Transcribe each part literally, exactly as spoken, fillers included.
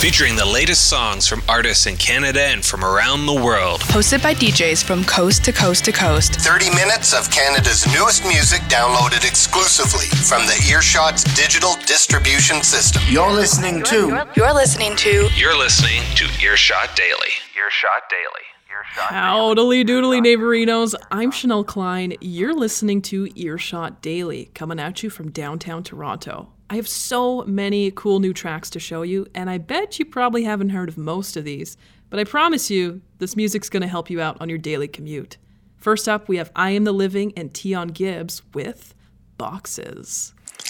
featuring the latest songs from artists in Canada and from around the world. Hosted by D Js from coast to coast to coast. thirty minutes of Canada's newest music downloaded exclusively from the Earshot's digital distribution system. You're listening to... You're listening to... You're listening to Earshot Daily. Earshot Daily. Howdily doodly neighborinos, I'm Chanel Klein. You're listening to Earshot Daily, coming at you from downtown Toronto. I have so many cool new tracks to show you, and I bet you probably haven't heard of most of these, but I promise you, this music's going to help you out on your daily commute. First up, we have I Am the Living and Tion Gibbs with Boxes.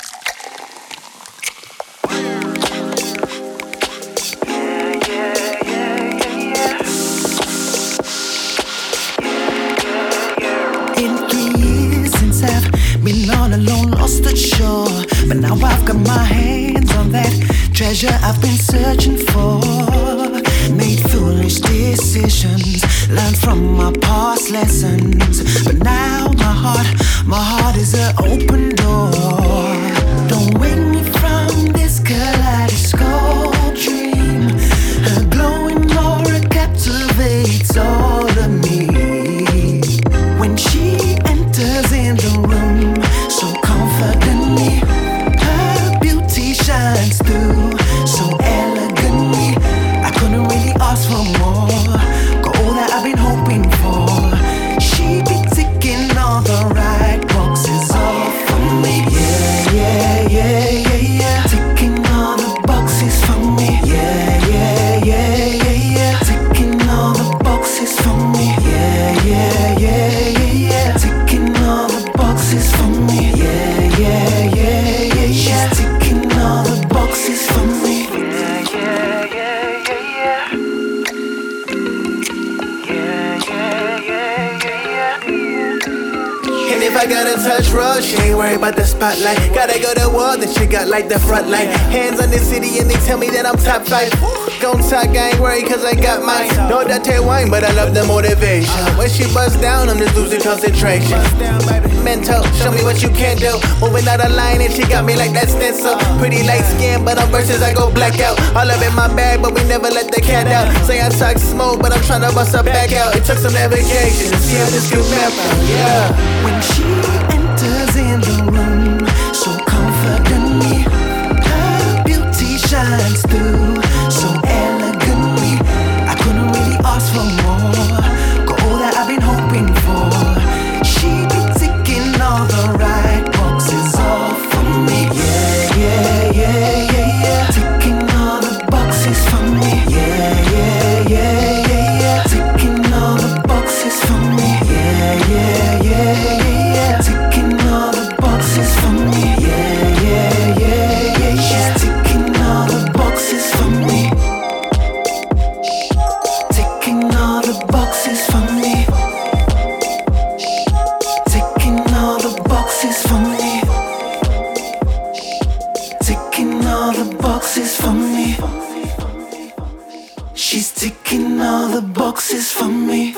I've been all alone, lost at shore, but now I've got my hands on that treasure I've been searching for. Made foolish decisions, learned from my past lessons, but now my heart, my heart is an open door. Don't wake me from this kaleidoscope dream. Her glowing aura captivates all of me. When she enters in the room so confidently, her beauty shines through so elegantly. I couldn't really ask for more, got all that I've been hoping for. She be ticking all the right boxes off for me. Yeah, yeah, yeah, yeah, yeah. Ticking all the boxes for me. Yeah, yeah, yeah, yeah, yeah. Ticking all the boxes for me. Yeah, yeah, yeah, yeah, yeah. Ticking all the boxes for me. Yeah, yeah, yeah, yeah, yeah. She's ticking all the boxes for me. Yeah, yeah, yeah, yeah, yeah. Yeah, yeah, yeah, yeah, yeah. And if I gotta touch road, she ain't worried about the spotlight. Gotta go to war, then she got like the front line. Hands on the city and they tell me that I'm top five. Gon' talk, I ain't worried cause I got mine. No dirty wine, but I love the motivation. When she busts down, I'm just losing concentration. Mental, show me what you can do. Moving out of line and she got me like that stencil. Pretty light skin, but on verses I go black out. All up in my bag, but we never let the cat out. Say I talk smoke, but I'm tryna bust her back out. It took some navigation to see how this could map out, yeah. When she enters in the room so confidently, her beauty shines through so elegantly. I couldn't really ask for more, got all that I've been hoping for. She be ticking all the right boxes off for me. Yeah, yeah, yeah, yeah, yeah. Ticking all the boxes for me. Yeah, yeah, yeah, yeah, yeah. Ticking all the boxes for me. Yeah, yeah, yeah, yeah, yeah. Ticking all the boxes for me. Yeah, yeah, yeah, yeah, yeah. She's ticking all the boxes for me. Ticking all the boxes for me. Ticking all the boxes for me. Ticking all the boxes for me. She's ticking all the boxes for me.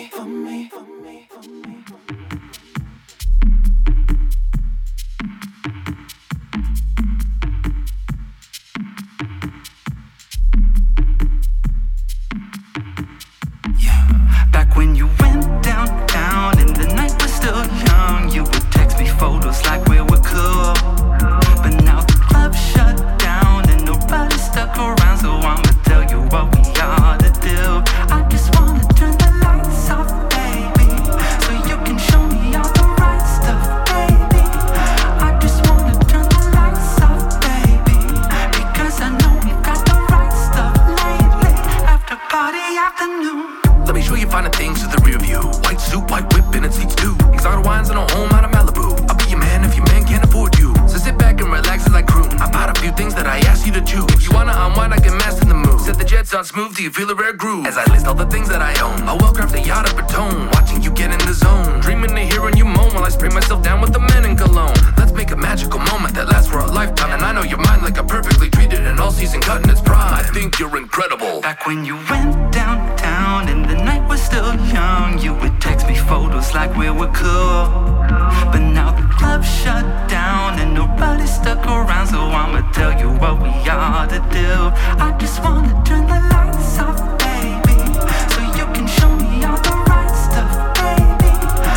Smooth, do you feel a rare groove? As I list all the things that I own, a well-crafted yacht of a tone, watching you get in the zone, dreaming to hearing you moan while I spray myself down with the men in cologne. Let's make a magical moment that lasts for a lifetime, and I know your mind like a perfectly treated and all-season cut in its prime. I think you're incredible. Back when you went downtown and the night was still young, you would text me photos like we were cool, but now the club shut down and nobody stuck around, so I'ma tell you what we ought to do. I just wanna turn the lights off, baby, so you can show me all the right stuff, baby.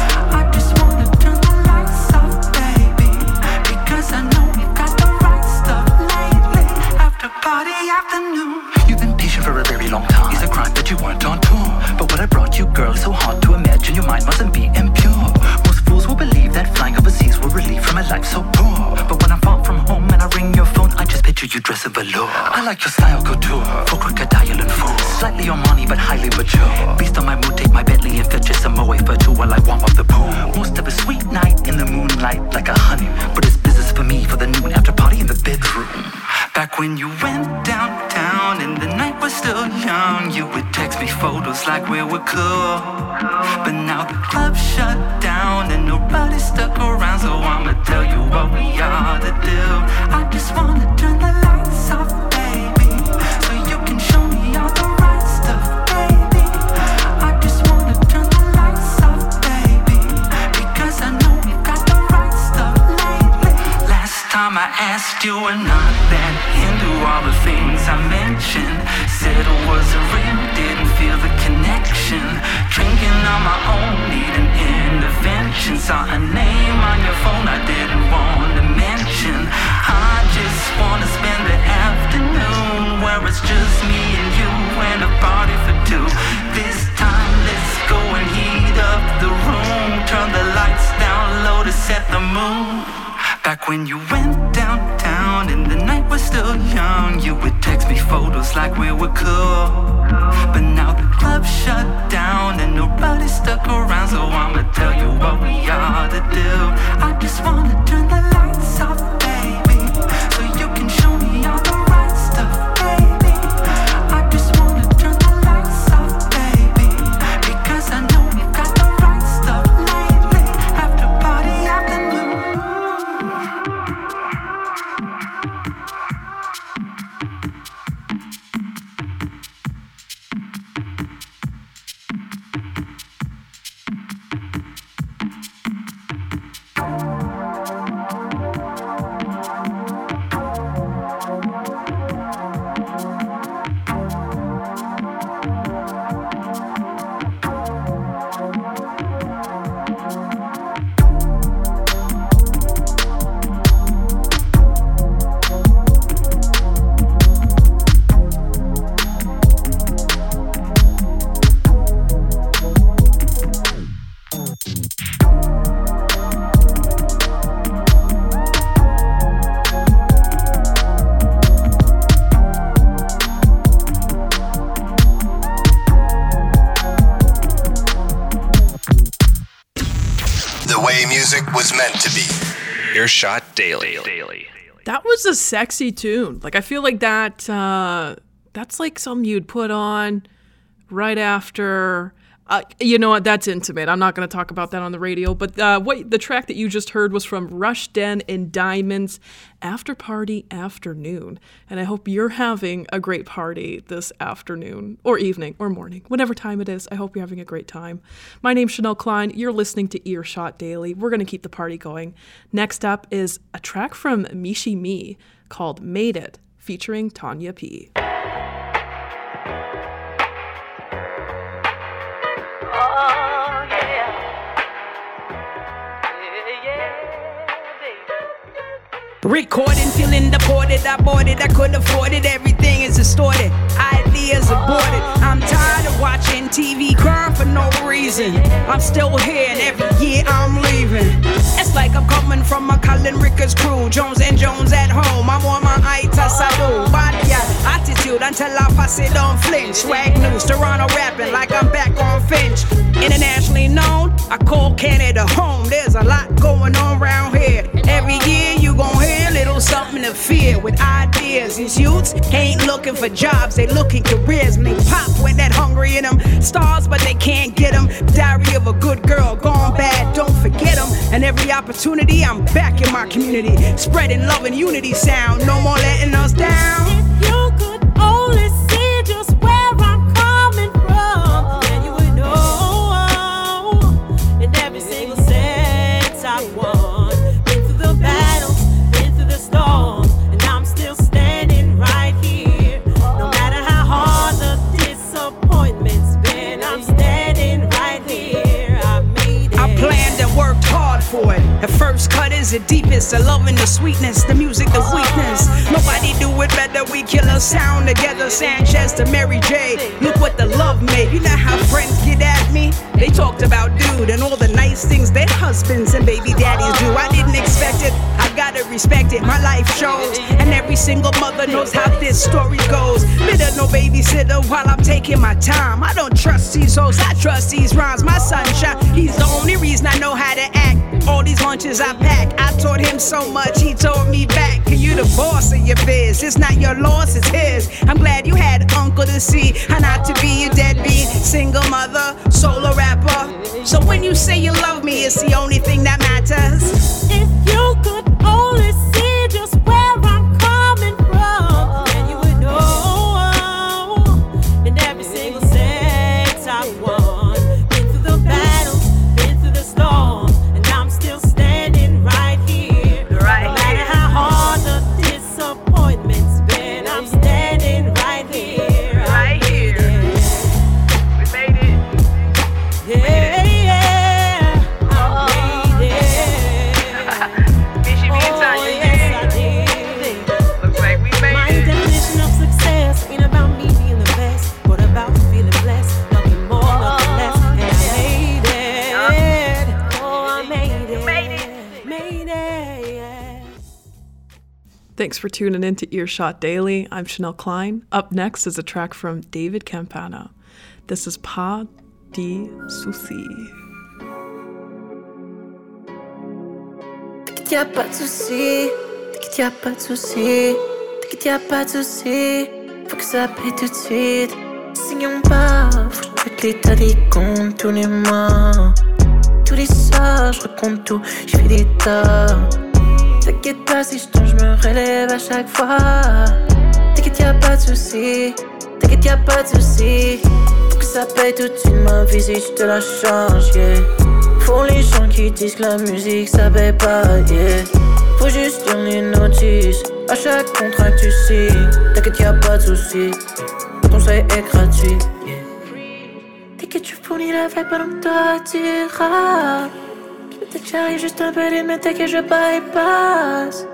I just wanna turn the lights off, baby, because I know we've got the right stuff lately. After party afternoon. You've been patient for a very long time. It's a crime that you weren't on tour, but what I brought you, girl, is so hard to imagine. Your mind mustn't be impure. Most fools will believe that flying overseas will relieve from a life so poor, but when I'm far from home and I ring your phone, I just picture you dressed in velour. I like your style couture, for crocodile and fool, slightly on money but highly mature. Based on my mood, take my Bentley and fetch some away for two while I warm up the pool. Most of a sweet night in the moonlight like a honey, but it's business for me for the noon after party in the bedroom. Back when you went downtown and the night was still young, you would text me photos like we were cool. But now the club's shut down and nobody stuck around, so I'ma tell you what we ought to do. I just wanna turn the lights off, baby, so you can show me all the right stuff, baby. I just wanna turn the lights off, baby, because I know we've got the right stuff lately. Last time I asked you were not that into all the things I mentioned. Said it was a ring, didn't feel the connection. Drinking on my own, needing intervention. Saw a name on your phone I didn't want to mention. I just wanna spend the afternoon where it's just me and you and a party for two. This time let's go and heat up the room. Turn the lights down low to set the mood. Back when you went downtown and the night was still young, you would text me photos like we were cool. But now the club's shut down and nobody stuck around, so I'ma tell you what we ought to do. I just wanna turn the lights off, baby, so you can show me all the right stuff, baby. I just wanna turn the lights off, baby, because I know we've got the right stuff lately. After party afternoon. Was meant to be. Earshot Daily. That was a sexy tune. Like, I feel like that, uh, that's like something you'd put on right after, uh, you know what, that's intimate. I'm not going to talk about that on the radio, but uh, what the track that you just heard was from Rush Den and Diamonds, After Party Afternoon. And I hope you're having a great party this afternoon or evening or morning, whatever time it is. I hope you're having a great time. My name's Chanel Klein. You're listening to Earshot Daily. We're going to keep the party going. Next up is a track from Mishi Me called Made It, featuring Tanya P. Recording, feeling deported, I bought it, I couldn't afford it, everything is distorted, ideas aborted. I'm tired of watching T V crying for no reason. I'm still here and every year I'm leaving. It's like I'm coming from a Colin Rickers crew, Jones and Jones at home. I'm on my Aita Sadu, body attitude until I pass it on flinch. Swag news, Toronto rapping like I'm back on Finch. Internationally known, I call Canada home. There's a lot going on around here. Every year you gon' hear a little something to fear with ideas. These youths ain't looking for jobs, they looking careers. And they pop with that hungry in them. Stars, but they can't get them. Diary of a good girl, gone bad, don't forget them. And every opportunity, I'm back in my community. Spreading love and unity sound, no more letting us down. If you could only see just where I'm coming from, then you would know. In every single sense I want, is the deepest. The love and the sweetness, the music, the weakness. Nobody do it better. We kill a sound together. Sanchez to Mary J. Look what the love made. You know how friends get at me? They talked about dude and all the nice things their husbands and baby daddies do. I didn't expect it. I gotta respect it. My life shows, and every single mother knows how this story goes. Bitter no babysitter while I'm taking my time. I don't trust these hoes. I trust these rhymes. My sunshine. He's the only reason I know how to act. All these lunches I pack, I taught him so much, he told me back. You the boss of your biz, it's not your loss, it's his. I'm glad you had uncle to see, and not to be a deadbeat, single mother, solo rapper. So when you say you love me, it's the only thing that matters. If you could only see just where I'm coming from, then you would know. In every single sex I've won, been through the battles, been through the storm. Thanks for tuning in to Earshot Daily. I'm Chanel Klein. Up next is a track from David Campana. This is Pas de souci. T'inquiète, y'a pas de souci. T'inquiète, y'a pas de souci. T'inquiète, y'a pas de souci. Faut que ça paye tout de suite. Signons pas, faut que je l'état des comptes tous les mois. Tous les soirs, je recompte tout, je fais des tas. T'inquiète pas si je tombe, je me relève à chaque fois. T'inquiète, y'a pas de souci. T'inquiète, y'a pas de souci. Faut que ça paye tout de suite ma visite, je te la change, yeah. Faut les gens qui disent que la musique ça paye pas, yeah. Faut juste lire les notices à chaque contrat que tu signes. T'inquiète, y'a pas de souci. Le conseil est gratuit, yeah. T'inquiète, tu fournis la vibe pendant que toi tu rappes. Peut-être que j'arrive juste un peu les mais t'inquiète, je bypass.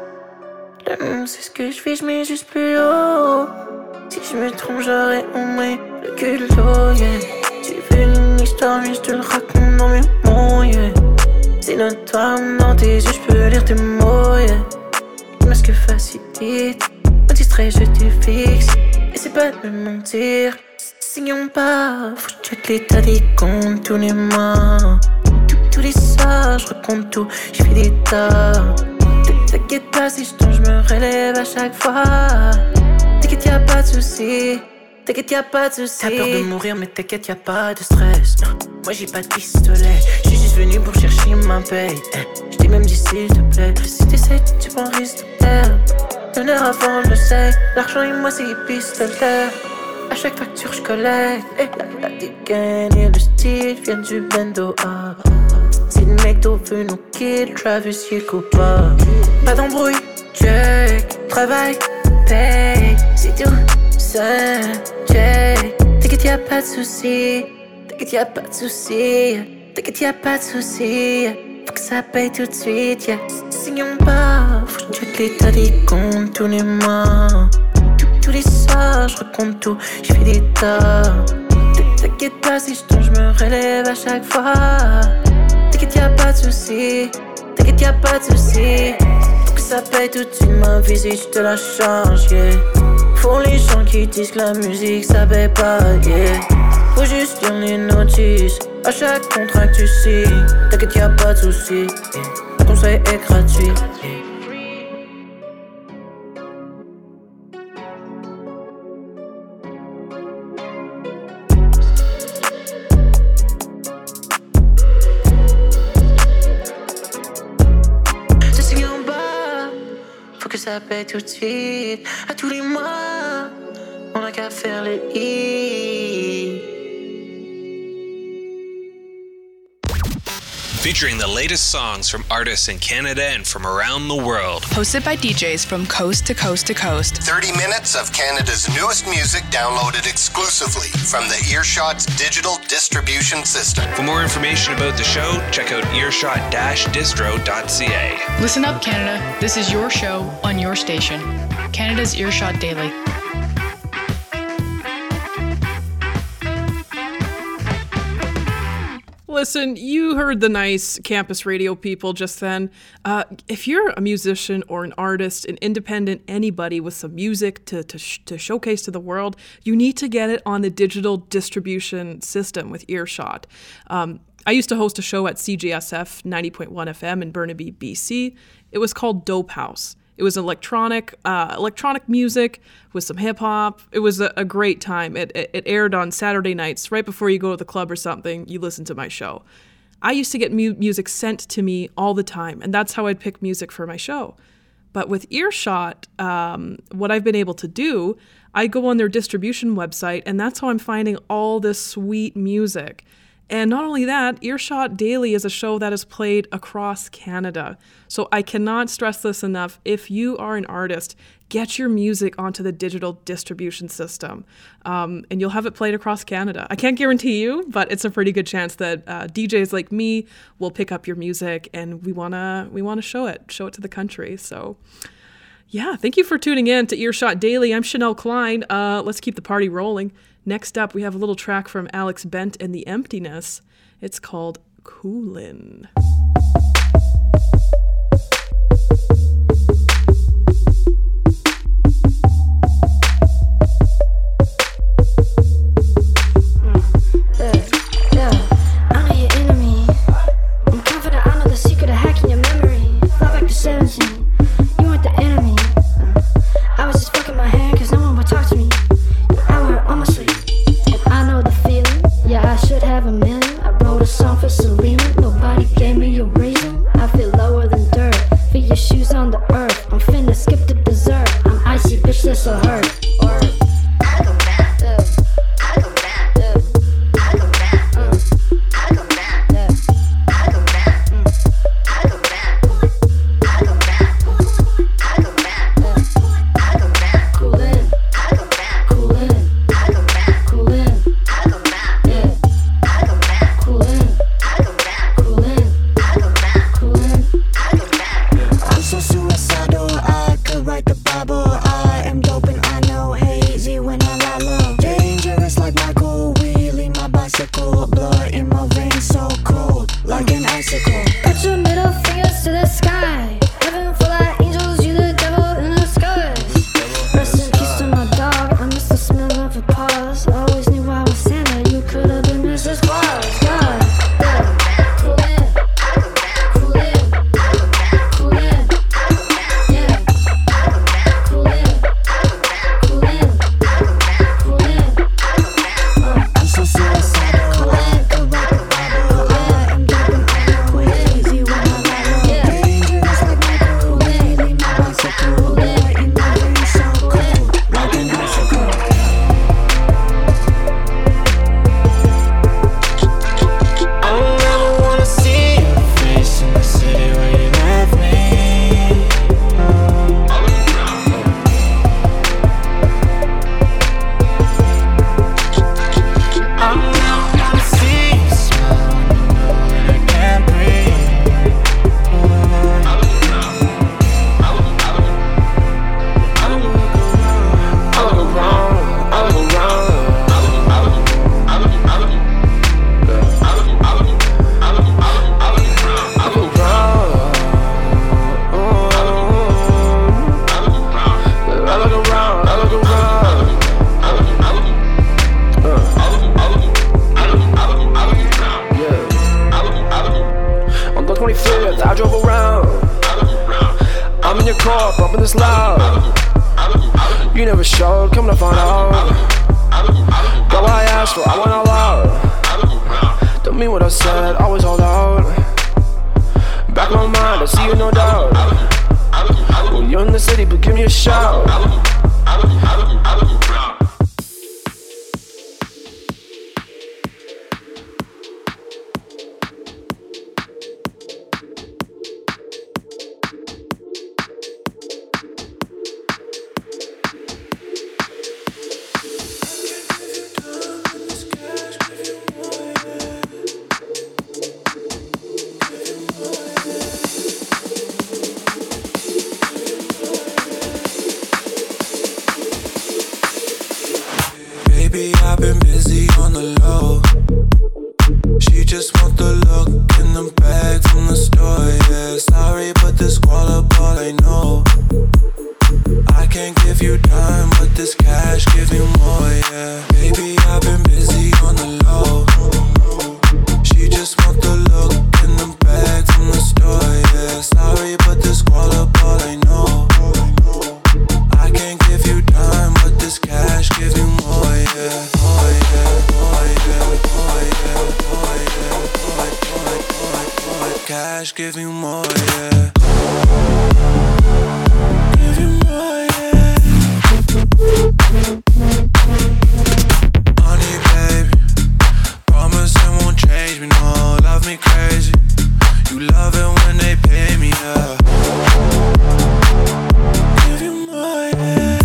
Le monde c'est ce que je fais, je mets juste plus haut. Si je me trompe, j'aurais au moins le culot, yeah. Tu veux une histoire, mais je te le raconte dans mes mots, yeah. C'est notoire dans tes yeux, je peux lire tes mots, yeah. Le masque facilite, me distrait, je te fixe. Et c'est pas de me mentir, signons pas. Faut que je check l'état des comptes tous les mois. Tous les soirs, je recompte tout, je fais des tas. T'inquiète pas si je tombe, je me relève à chaque fois. T'inquiète, y'a pas de souci. T'inquiète, y'a pas de souci. T'as peur de mourir, mais t'inquiète, y'a pas de stress. Moi j'ai pas de pistolet, j'suis juste venu pour chercher ma paye. J't'ai même dit s'il te plaît, si t'essayes, tu prends un risque de perdre. L'honneur avant le sait, l'argent et moi c'est épistolaire. À chaque facture j'collecte, et la, la dégaine et le style viennent du bendo. Ah. Si le mec d'eau veut nous kill, Travis y est coupable. Pas d'embrouille, check, travail, paye, c'est tout, ça, check. T'inquiète, y'a pas de soucis, t'inquiète, y'a pas de soucis, t'inquiète, y'a pas de soucis. Faut que ça paye tout de suite, yeah. Signons pas, faut que je check l'état des comptes tous les mois. Tous les soirs, je recompte tout, je fais des tas. T'inquiète pas si je tombe, je me relève à chaque fois. T'inquiète, y'a pas de souci. T'inquiète, y'a pas de souci. Faut que ça paye tout de suite ma visite, je te la change, yeah. Faut les gens qui disent que la musique ça paye pas, yeah. Faut juste lire les notices à chaque contrat que tu signes. T'inquiète, y'a pas de souci, yeah. Le conseil est gratuit, yeah. Que ça paye tout de suite, à tous les mois, on a qu'à faire le i. featuring the latest songs from artists in Canada and from around the world. Hosted by D Js from coast to coast to coast. thirty minutes of Canada's newest music downloaded exclusively from the Earshot's digital distribution system. For more information about the show, check out earshot dash distro dot c a. Listen up, Canada. This is your show on your station. Canada's Earshot Daily. Listen, you heard the nice campus radio people just then. Uh, if you're a musician or an artist, an independent, anybody with some music to, to, sh- to showcase to the world, you need to get it on the digital distribution system with Earshot. Um, I used to host a show at C J S F ninety point one F M in Burnaby, B C. It was called Dope House. It was electronic, uh, electronic music with some hip hop. It was a, a great time. It, it it aired on Saturday nights, right before you go to the club or something. You listen to my show. I used to get mu- music sent to me all the time, and that's how I'd pick music for my show. But with Earshot, um, what I've been able to do, I go on their distribution website, and that's how I'm finding all this sweet music. And not only that, Earshot Daily is a show that is played across Canada. So I cannot stress this enough. If you are an artist, get your music onto the digital distribution system, um, and you'll have it played across Canada. I can't guarantee you, but it's a pretty good chance that uh, D Js like me will pick up your music, and we wanna we wanna show it, show it to the country. So. Yeah, thank you for tuning in to Earshot Daily. I'm Chanel Klein. Uh, let's keep the party rolling. Next up, we have a little track from Alex Bent and the Emptiness. It's called Coolin'. Baby, I've been busy on the low. She just want the look in the bag from the store, yeah. Sorry, but this all up all I know. I can't give you time, but this cash give you more, yeah. Baby, I've been busy on the low. She just want the look in the bag from the store, yeah. Sorry, but this all up all I know. I can't give you time, but this cash give you more, yeah. More, yeah, more, yeah, more, yeah, more, yeah, more, more, more, more. Cash give you more, yeah. Give you more, yeah. Honey, baby, promise it won't change me, no. Love me crazy, you love it when they pay me, yeah. Give you more, yeah.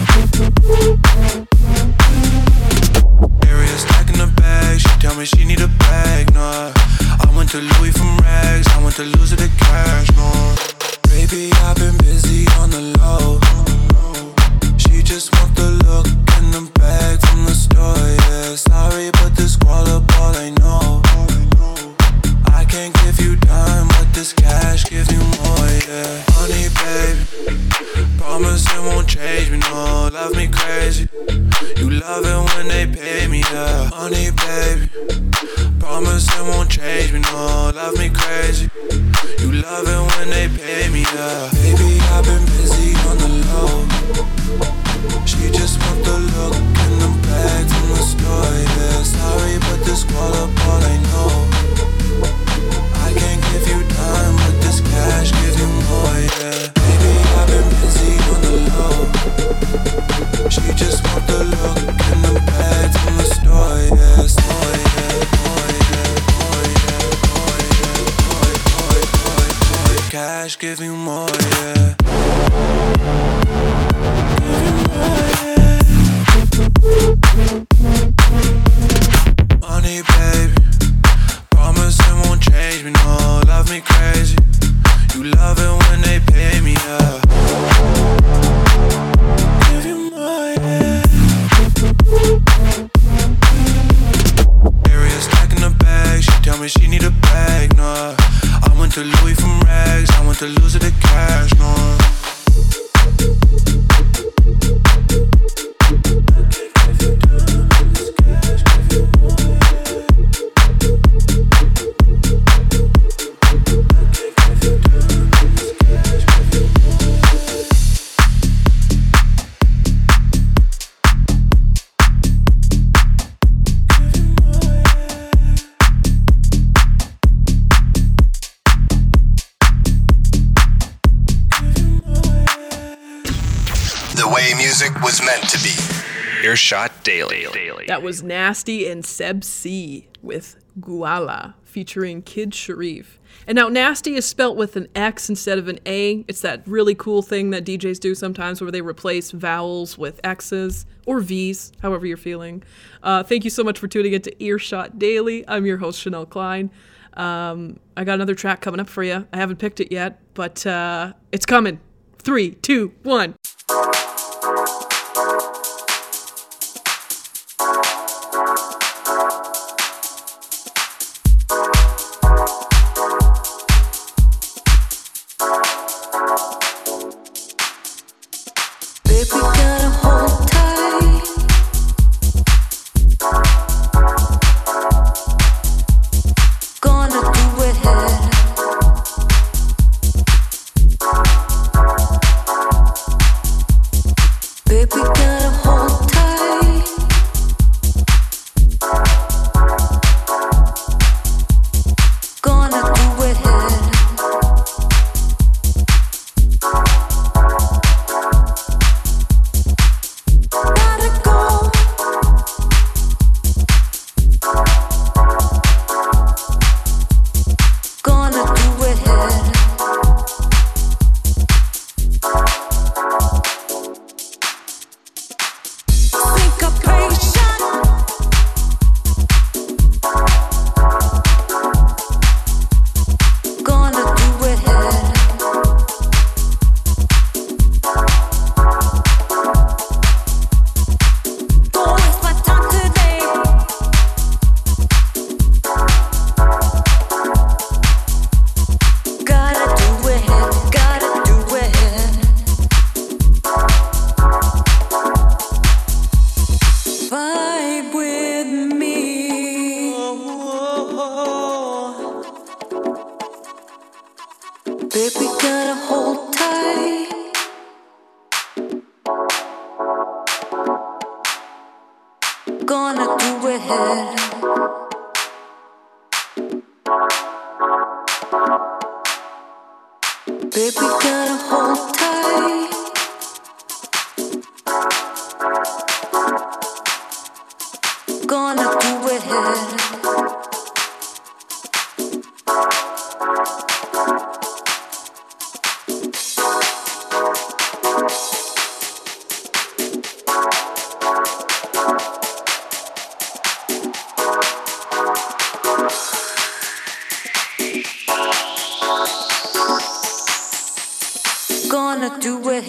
Area stacking the bag, she tell me she need a bag, nah. I went to Louis from rags, I went to lose it to cash, no. Baby, I've been busy on the low. She just want the look in the bag from the store, yeah. Sorry, but this all up all I know. I can't give you time, but this cash give you more, yeah. Honey, baby, promise it won't change me, no. Love me crazy, you love it when they pay me, yeah. Honey, baby, promise it won't change me, no. Love me crazy, you love it when they pay me, yeah. Baby, I've been busy on the low. She just want the look in the bag from the store, yeah. Sorry, but this all up all I know. I can't give you time, but this cash give you more, yeah. Baby, I've been busy on the low. She just want the look in the bag from the store, yeah. Store, yeah, more, yeah, more, yeah, more, yeah, more, more, more, more. Cash give you more, yeah. Give you more, yeah. Money, baby, promise it won't change me, no. Love me crazy, you love it when they pay me, yeah. Give you more, yeah. Area stacking the bag, she tell me she need a bag, nah. I went to Louis from rags, I went to lose it to cash, no. Music was meant to be. Earshot Daily. That was Nasty and Seb C with Guala, featuring Kid Sharif. And now Nasty is spelt with an X instead of an A. It's that really cool thing that D Js do sometimes where they replace vowels with X's or V's, however you're feeling. Uh, thank you so much for tuning into Earshot Daily. I'm your host, Chanel Klein. Um, I got another track coming up for you. I haven't picked it yet, but uh, it's coming. Three, two, one. Baby, Vibe with me. Baby, gotta hold tight. Gonna do it. Baby, gotta hold tight. Gonna do it. Gonna do it.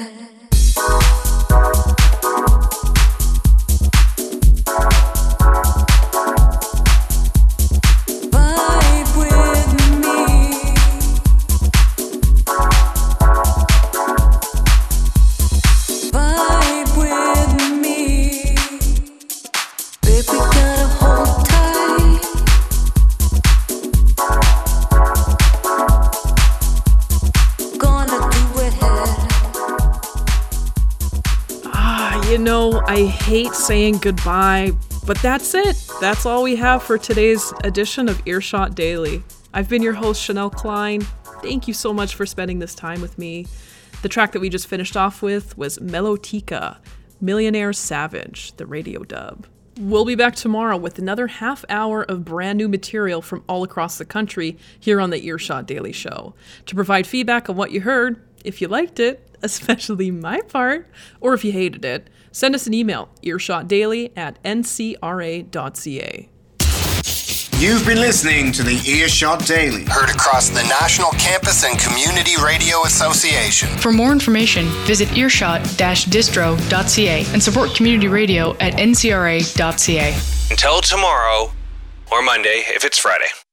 Vibe with me. Vibe with me. Baby, gotta hold tight. Gonna do it. Ah, you know, I hate saying goodbye, but that's it. That's all we have for today's edition of Earshot Daily. I've been your host, Chanel Klein. Thank you so much for spending this time with me. The track that we just finished off with was Melotica, Millionaire Savage, the radio dub. We'll be back tomorrow with another half hour of brand new material from all across the country here on the Earshot Daily Show. To provide feedback on what you heard, if you liked it, especially my part, or if you hated it, send us an email, earshotdaily at n c r a dot c a. You've been listening to the Earshot Daily. Heard across the National Campus and Community Radio Association. For more information, visit earshot dash distro dot c a and support community radio at n c r a dot c a. Until tomorrow, or Monday if it's Friday.